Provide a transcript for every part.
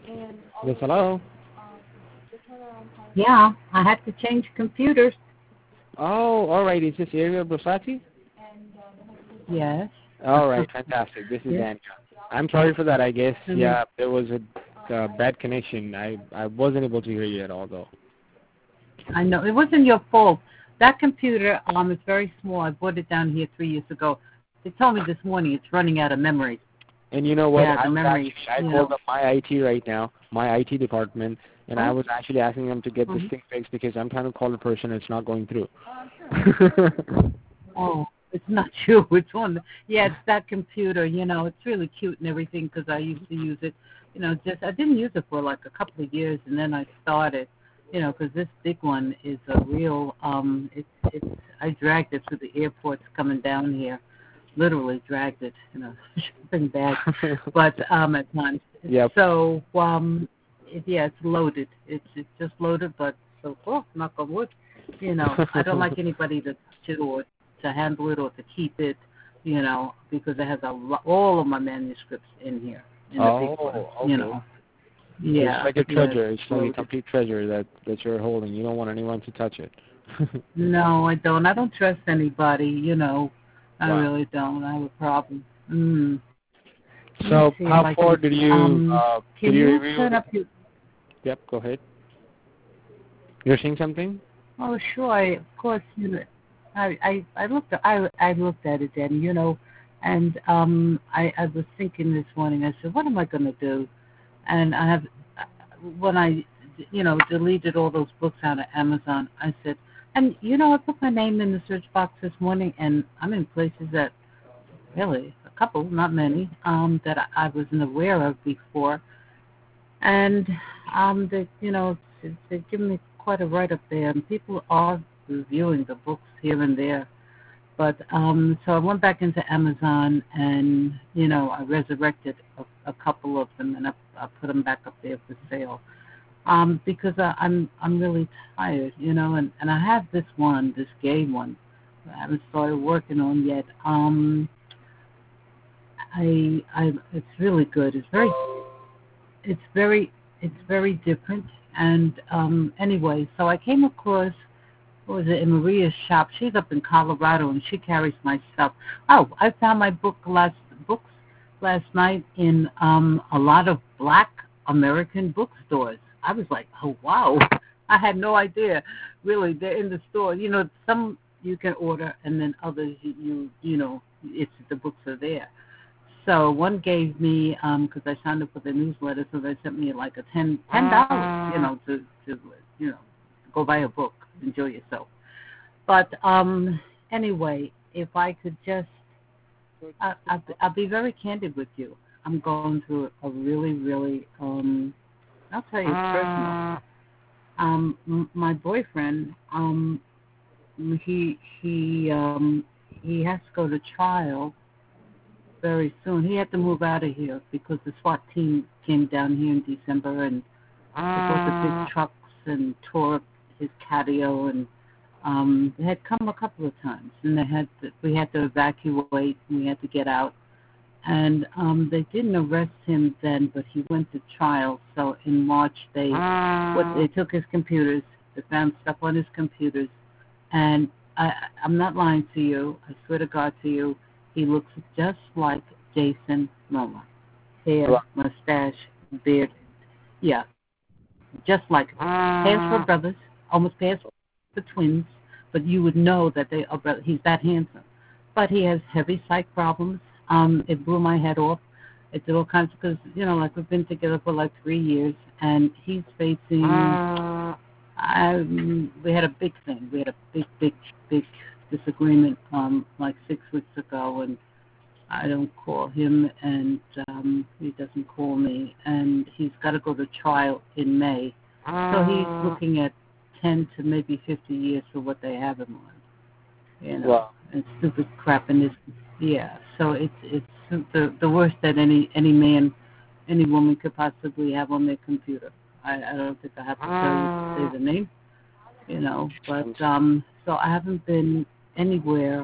Yes, hello. Yeah, I had to change computers. Oh, all right. Is this Ariel Brosati? Yes. All right, fantastic. This is Yes. Andrew. I'm sorry for that. I guess hmm yeah, there was a bad connection. I wasn't able to hear you at all though. I know it wasn't your fault. That computer is very small. I bought it down here 3 years ago. They told me this morning it's running out of memory. And you know what? Yeah, the memory. I called up my IT right now, my IT department, and I Oh. was actually asking them to get this hmm thing fixed because I'm trying to call a person and it's not going through. Oh, it's not you. It's one. Yeah, it's that computer. It's really cute and everything because I used to use it. Just I didn't use it for like a couple of years, and then I started. Because this big one is a real. It's. I dragged it through the airports coming down here. Literally dragged it in a shopping bag, but at times. Yep. So yeah, it's loaded. It's just loaded, but so far, knock on wood. I don't like anybody to touch it or to handle it or to keep it. Because it has all of my manuscripts in here in the big one. Oh, okay. So it's Yeah, like a yeah, treasure. It's like a loaded. complete treasure that you're holding. You don't want anyone to touch it. No, I don't. I don't trust anybody. I Wow. really don't. I have a problem. Mm. Let me So see if how I far can. did you Can you review? turn up your? Yep, go ahead. You're saying something? Oh, sure. Of course. I looked at it then. And I was thinking this morning. I said, what am I going to do? And I have when I deleted all those books out of Amazon. I said, and I put my name in the search box this morning, and I'm in places that really a couple, not many, that I wasn't aware of before. And they give me quite a write up there, and people are reviewing the books here and there. But so I went back into Amazon, and I resurrected a couple of them, and I put them back up there for sale. Because I'm really tired, and I have this gay one, I haven't started working on yet. I it's really good. It's very it's very different. And anyway, so I came across, what was it, in Maria's shop. She's up in Colorado and she carries my stuff. Oh, I found my books last night in a lot of Black American bookstores. I was like, oh wow, I had no idea. Really, they're in the store. Some you can order, and then others it's the books are there. So one gave me because I signed up for the newsletter, so they sent me like a $10, to go buy a book, enjoy yourself. But anyway, if I could just, I'll be very candid with you. I'm going through a really, really, I'll tell you, it's personal. My boyfriend, he has to go to trial very soon. He had to move out of here because the SWAT team came down here in December and took all the big trucks and tore up his catio, and they had come a couple of times, and we had to evacuate, and we had to get out. And they didn't arrest him then, but he went to trial. So in March, they took his computers, they found stuff on his computers, and I'm not lying to you. I swear to God to you, he looks just like Jason Momoa. Hair, mustache, beard, yeah, just like him. Pairs for brothers, almost pairs for twins, but you would know that they are brothers. He's that handsome. But he has heavy psych problems. It blew my head off. It did all kinds of, because, like we've been together for like 3 years, and he's facing, we had a big thing. We had a big disagreement like 6 weeks ago, and I don't call him, and he doesn't call me, and he's got to go to trial in May. So he's looking at 10 to maybe 50 years for what they have him on, Wow. and stupid crap in this. Yeah, so it's the worst that any man, any woman could possibly have on their computer. I don't think I have to say the name, but so I haven't been anywhere,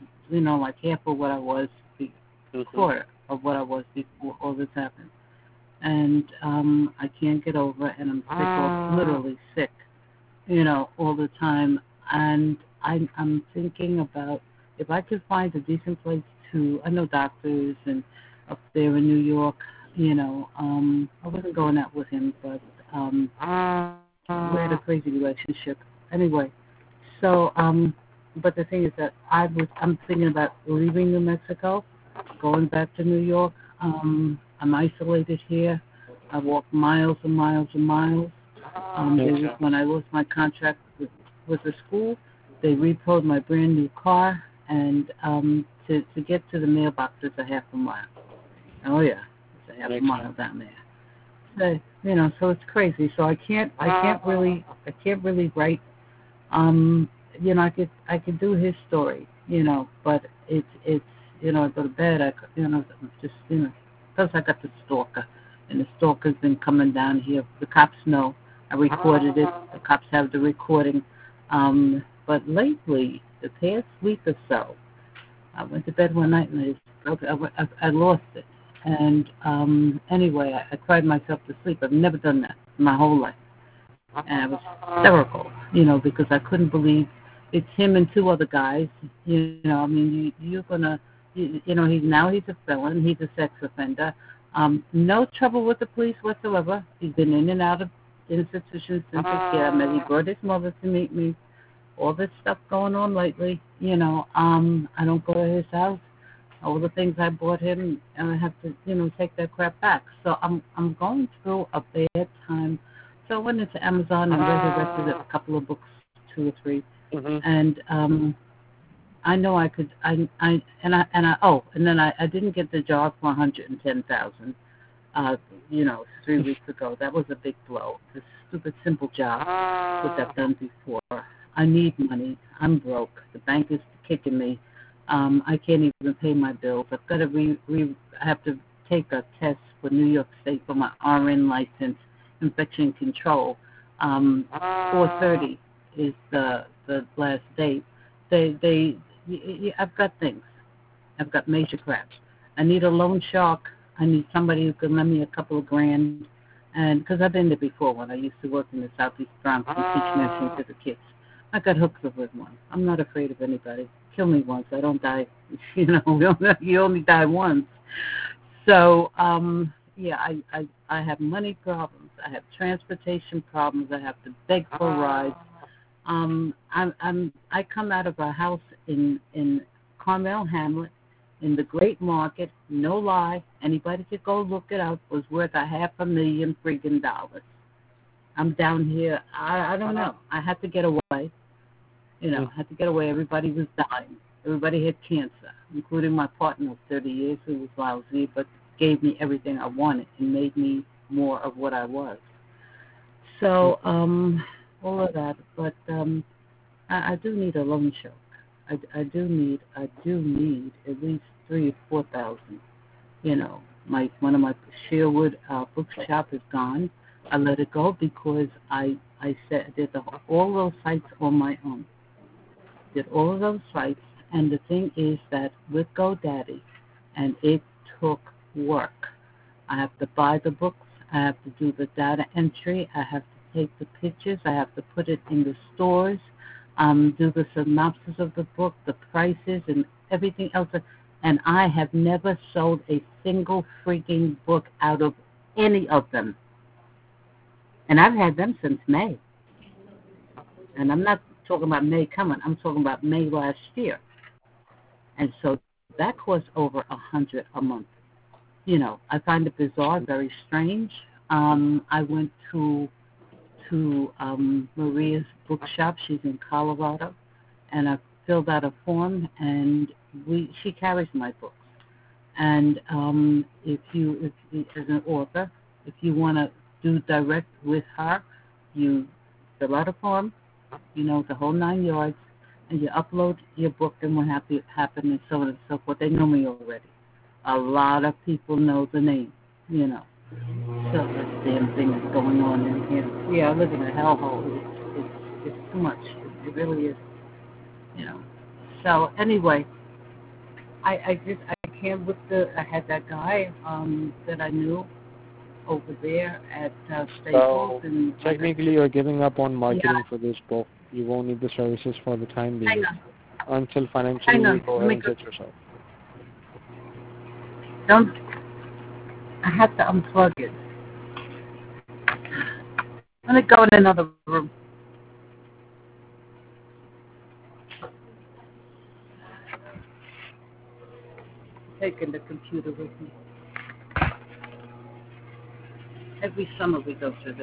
like half of what I was, quarter of what I was before all this happened. and I can't get over it, and I'm sick, literally sick, all the time. And I'm thinking about if I could find a decent place to. I know doctors and up there in New York. I wasn't going out with him, but we had a crazy relationship. Anyway, so but the thing is that I'm thinking about leaving New Mexico, going back to New York. I'm isolated here. I walk miles and miles and miles. When I lost my contract with the school, they repoed my brand new car, and to get to the mailbox is a half a mile. Oh yeah, it's a half a mile down there. So, so it's crazy. So I can't really write. I could do his story, but it's I go to bed. Just plus I got the stalker, and the stalker's been coming down here. The cops know. I recorded it. The cops have the recording. But lately, the past week or so, I went to bed one night and I lost it. And anyway, I cried myself to sleep. I've never done that in my whole life. And I was hysterical, because I couldn't believe it's him and two other guys. You're gonna, he's a felon. He's a sex offender. No trouble with the police whatsoever. He's been in and out of institutions since his kid. I met. He brought his mother to meet me. All this stuff going on lately. I don't go to his house. All the things I bought him, and I have to, take that crap back. So I'm going through a bad time. So I went into Amazon and resurrected a couple of books, 2 or 3, and I know I could. And then I didn't get the job for $110,000. 3 weeks ago. That was a big blow. This stupid simple job, which I've done before. I need money. I'm broke. The bank is kicking me. I can't even pay my bills. I've got to I have to take a test for New York State for my RN license, infection control. 4/30 is the last date. I've got things. I've got major crap. I need a loan shark. I need somebody who can lend me a couple of grand, and because I've been there before when I used to work in the Southeast Bronx and teach nursing to the kids. I got hooked up with one. I'm not afraid of anybody. Kill me once, I don't die. You only die once. So, I have money problems. I have transportation problems. I have to beg for rides. I come out of a house in Carmel Hamlet in the Great Market. No lie, anybody could go look it up. Was worth $500,000 friggin' dollars. I'm down here. I don't know. I had to get away. I had to get away. Everybody was dying. Everybody had cancer, including my partner of 30 years who was lousy, but gave me everything I wanted and made me more of what I was. So, all of that. But I do need a loan shark. I do need at least 3,000 or 4,000. One of my Sherwood bookshop is gone. I let it go because I did all those sites on my own. Did all of those sites, and the thing is that with GoDaddy, and it took work. I have to buy the books. I have to do the data entry. I have to take the pictures. I have to put it in the stores. Do the synopsis of the book, the prices, and everything else. And I have never sold a single freaking book out of any of them. And I've had them since May. And I'm not talking about May coming. I'm talking about May last year. And so that costs over $100 a month. I find it bizarre, very strange. I went to Maria's bookshop. She's in Colorado, and I filled out a form, and she carries my books. And if you, as an author, if you want to do direct with her, you fill out a form, the whole 9 yards, and you upload your book, and what happened, and so on and so forth. They know me already. A lot of people know the name, So this damn thing is going on in here. Yeah, I live in a hellhole. It's too much. It really is, So anyway, I can't with I had that guy that I knew, over there at So Staples. And technically, you're giving up on marketing for this book. You won't need the services for the time being until financially you go ahead and set yourself. Don't. I have to unplug it. Let me go in another room. Taking the computer with me. Every summer we go through this.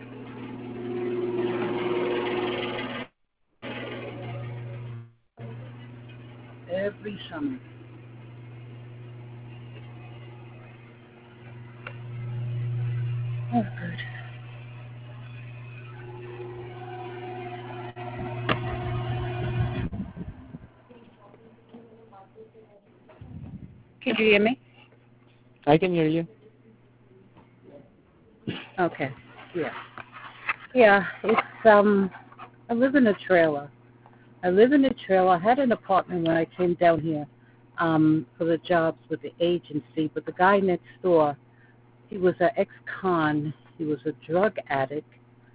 Every summer. Oh, good. Can you hear me? I can hear you. Okay. Yeah. Yeah. It's I live in a trailer. I had an apartment when I came down here for the jobs with the agency, but the guy next door, he was an ex-con. He was a drug addict.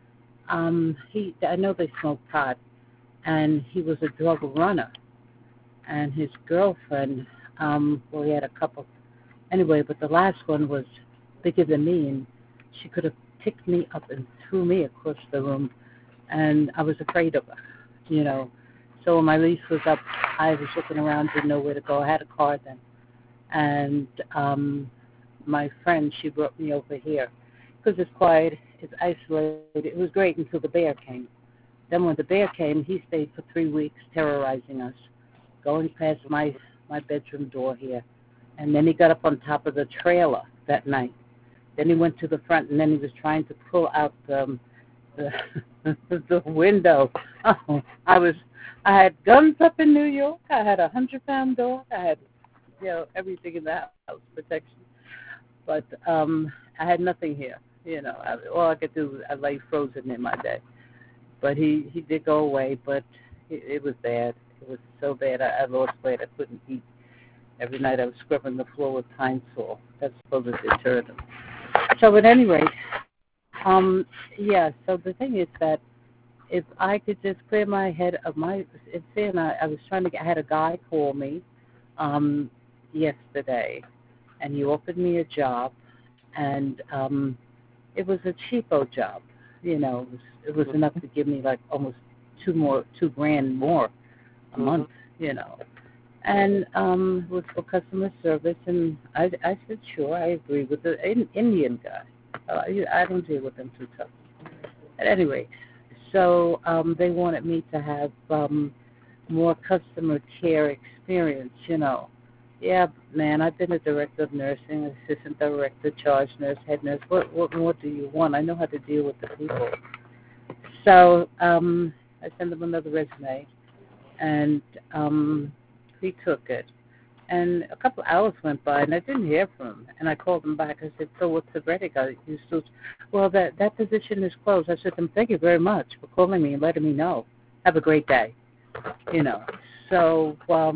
I know they smoked pot, and he was a drug runner. And his girlfriend, well, he had a couple. Anyway, but the last one was bigger than me, and she could have picked me up and threw me across the room, and I was afraid of her, you know. So when my lease was up, I was looking around, didn't know where to go. I had a car then, and my friend, she brought me over here because it's quiet, it's isolated. It was great until the bear came. Then when the bear came, he stayed for 3 weeks terrorizing us, going past my bedroom door here. And then he got up on top of the trailer that night. Then he went to the front, and then he was trying to pull out the window. Oh, I had guns up in New York. I had a 100-pound dog. I had, everything in the house, protection. But I had nothing here. All I could do, I lay frozen in my bed. But he did go away, but it was bad. It was so bad. I lost weight. I couldn't eat. Every night I was scrubbing the floor with Pine Sol. That's supposed to deter them. So at any rate, so the thing is that if I could just clear my head of I had a guy call me yesterday, and he offered me a job, and it was a cheapo job. It was enough to give me like almost $2,000 more a month, And it was for customer service, and I said, sure, I agree with the Indian guy. I don't deal with them too tough. At any rate, so they wanted me to have more customer care experience, Yeah, man, I've been a director of nursing, assistant director, charge nurse, head nurse. What more do you want? I know how to deal with the people. So I sent them another resume, and he took it. And a couple of hours went by, and I didn't hear from him. And I called him back. I said, so what's the verdict? Well, that position is closed. I said, thank you very much for calling me and letting me know. Have a great day. So,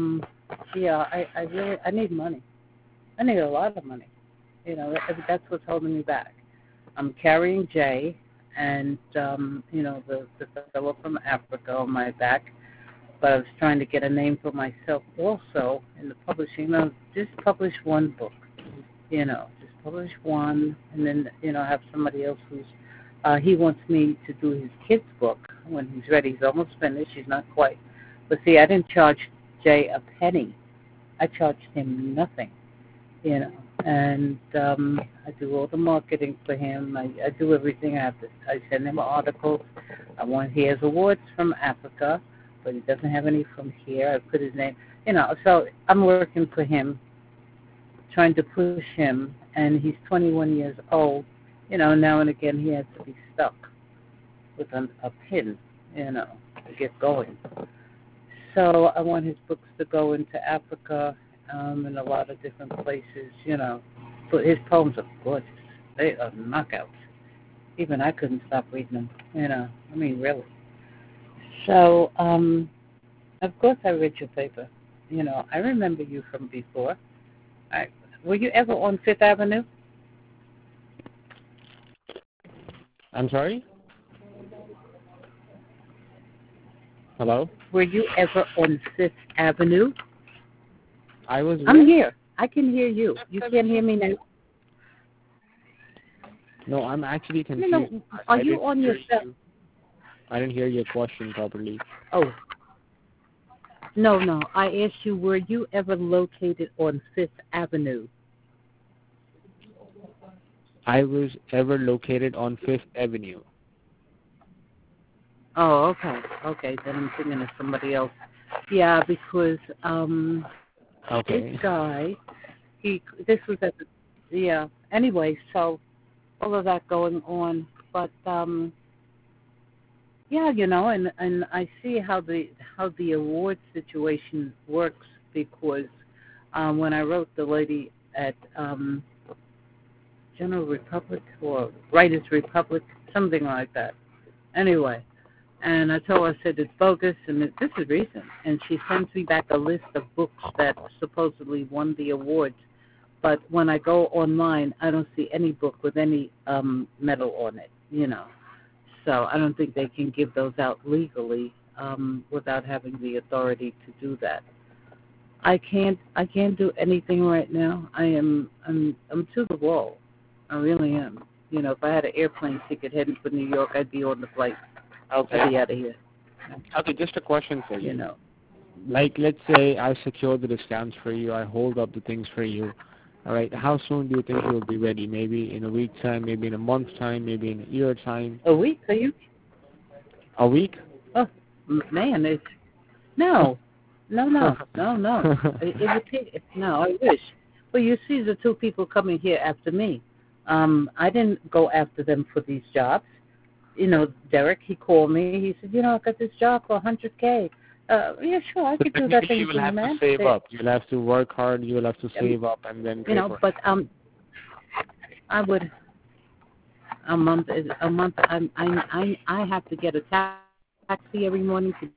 I need money. I need a lot of money. That's what's holding me back. I'm carrying Jay and, the fellow from Africa on my back. But I was trying to get a name for myself also in the publishing. Just publish one book, just publish one, and then, have somebody else who's, he wants me to do his kid's book when he's ready. He's almost finished. He's not quite. But see, I didn't charge Jay a penny. I charged him nothing, and I do all the marketing for him. I do everything. I send him articles. He has awards from Africa, but he doesn't have any from here. I put his name, so I'm working for him, trying to push him, and he's 21 years old. Now and again he has to be stuck with a pin, to get going. So I want his books to go into Africa and a lot of different places, But his poems are gorgeous. They are knockouts. Even I couldn't stop reading them, really. So, of course I read your paper. I remember you from before. Were you ever on Fifth Avenue? I'm sorry? Hello? Were you ever on Fifth Avenue? I was I'm where? here. I can hear you. You can't hear me now? No, I'm actually confused. No. Are you on your cell? I didn't hear your question properly. Oh. No. I asked you, were you ever located on Fifth Avenue? I was ever located on Fifth Avenue. Oh, okay. Okay, then I'm thinking of somebody else. Yeah, because this guy, this was at the, yeah. Anyway, so all of that going on, but yeah, and I see how the award situation works, because when I wrote the lady at General Republic or Writers Republic, something like that. Anyway, and I told her, I said, it's bogus, and this is recent. And she sends me back a list of books that supposedly won the awards. But when I go online, I don't see any book with any medal on it, So I don't think they can give those out legally without having the authority to do that. I can't do anything right now. I'm to the wall. I really am. If I had an airplane ticket heading for New York, I'd be on the flight. Okay. I'd be out of here. Okay, just a question for you. You know. Like, let's say I secure the discounts for you, I hold up the things for you. All right, how soon do you think you'll be ready? Maybe in a week's time, maybe in a month's time, maybe in a year's time? A week, are you? A week? Oh, man, it's... No. It would take... No, I wish. Well, you see the two people coming here after me. I didn't go after them for these jobs. Derek, he called me. He said, I got this job for $100K. Yeah, sure, I could do that thing for you, man. You will have to save up. You'll have to work hard. You will have to save up and then pay for it. But I would a month. I have to get a taxi every morning to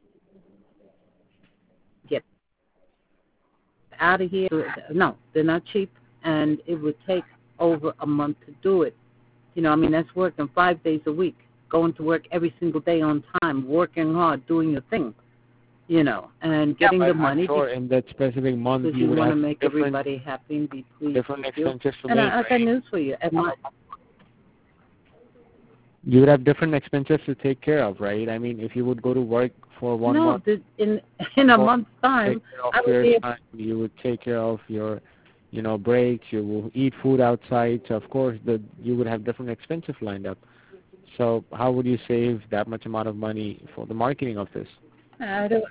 get out of here. No, they're not cheap, and it would take over a month to do it. That's working 5 days a week, going to work every single day on time, working hard, doing your thing. And getting the money. I'm sure in that specific month because you would want to have make everybody happy and be pleased. Different expenses to and make. I got news for you. You would have different expenses to take care of, right? I mean, if you would go to work for 1 month. No, in a month's time, you would take care of your, breaks. You will eat food outside. So of course, you would have different expenses lined up. So how would you save that much amount of money for the marketing of this? I don't.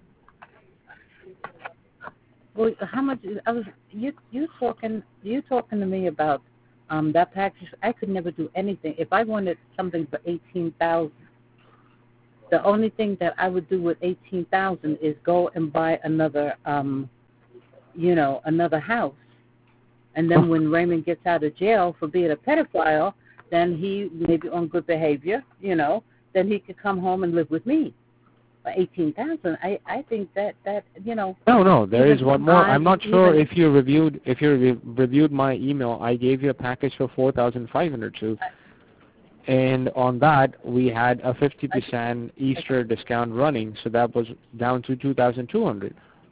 Well, how much? You talking to me about that package? I could never do anything. If I wanted something for $18,000, the only thing that I would do with $18,000 is go and buy another, another house. And then when Raymond gets out of jail for being a pedophile, then he may be on good behavior. Then he could come home and live with me. For $18,000, I think that. No, there is one more. I'm not sure if you reviewed my email. I gave you a package for $4,500 too, and on that we had a 50% Easter discount running, so that was down to $2,200.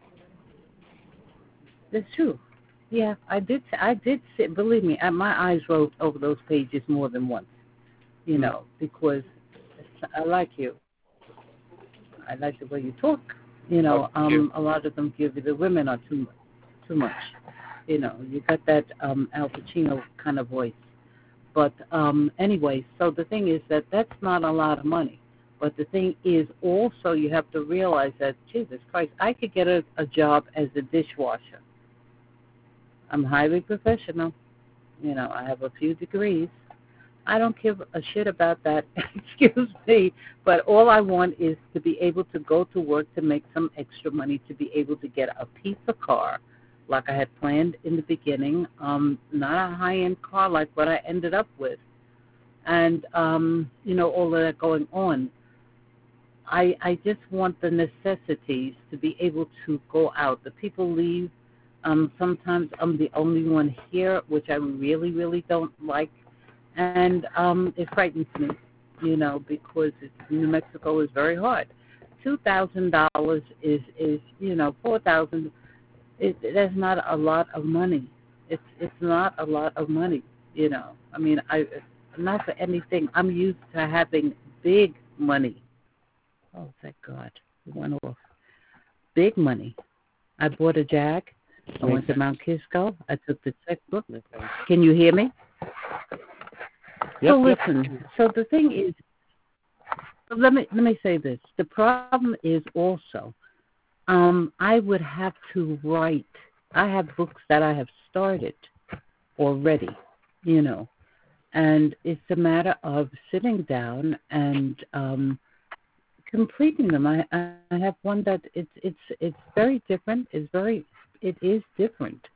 That's true. Yeah, I did sit. Believe me, my eyes rolled over those pages more than once. Because I like you. I like the way you talk. A lot of them give you, the women are too much. You got that Al Pacino kind of voice. But anyway, so the thing is that's not a lot of money. But the thing is also you have to realize that, Jesus Christ, I could get a job as a dishwasher. I'm highly professional. I have a few degrees. I don't give a shit about that, excuse me, but all I want is to be able to go to work to make some extra money, to be able to get a piece of car like I had planned in the beginning, not a high-end car like what I ended up with, and, all of that going on. I just want the necessities to be able to go out. The people leave. Sometimes I'm the only one here, which I really, really don't like. And it frightens me, because New Mexico is very hard. $2,000 is $4,000. That's not a lot of money. It's not a lot of money. I mean, not for anything. I'm used to having big money. Oh, thank God, it went off. Big money. I bought a Jag. I went to Mount Kisco. I took the checkbook. Can you hear me? So listen. So the thing is, let me say this. The problem is also, I would have to write. I have books that I have started already, and it's a matter of sitting down and completing them. I have one that it's very different. It is different.